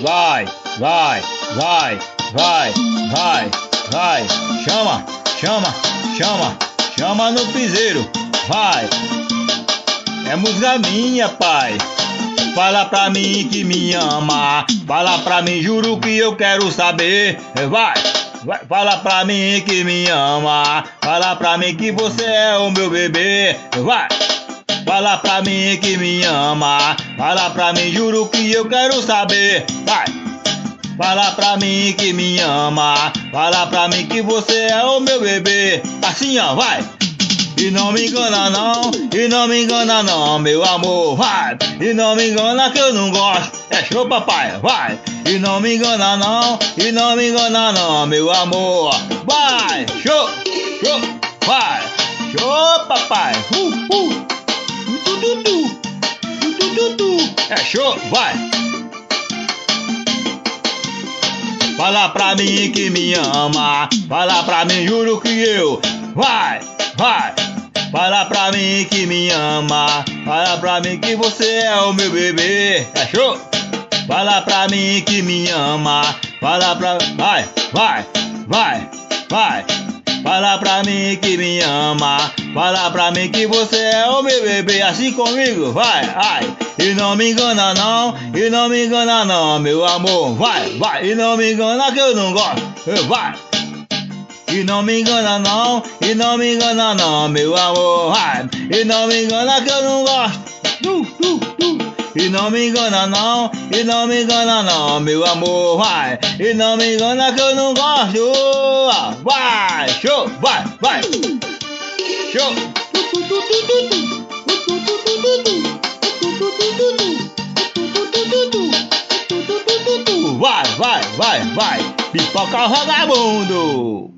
vai, vai, vai, vai, vai, vai. Chama, chama, chama, chama no piseiro, vai. É música minha, pai. Fala pra mim que me ama. Fala pra mim, juro que eu quero saber. Vai, vai. Fala pra mim que me ama. Fala pra mim que você é o meu bebê. Vai. Fala pra mim que me ama. Fala pra mim, juro que eu quero saber. Vai. Fala pra mim que me ama. Fala pra mim que você é o meu bebê. Assim, ó, vai. E não me engana não, e não me engana não, meu amor, vai. E não me engana que eu não gosto, é show papai, vai. E não me engana não, e não me engana não, meu amor, vai. Show, show, vai. Show papai, é show, vai. Fala pra mim que me ama. Fala pra mim, juro que eu. Vai, vai. Fala pra mim que me ama. Fala pra mim que você é o meu bebê. É show? Fala pra mim que me ama. Fala pra... Vai, vai, vai, vai. Fala pra mim que me ama. Fala pra mim que você é o meu bebê. Assim comigo, vai, ai. E não me engana não, e não me engana não, meu amor. Vai, vai. E não me engana que eu não gosto. Vai. E não me engana não, e não me engana não, meu amor. Vai. E não me engana que eu não gosto. E não me engana não, e não me engana não, meu amor. Vai. E não me engana que eu não gosto. Vai, show, vai, vai. Show. Vai, vai, vai, vai. Pipoca vagabundo.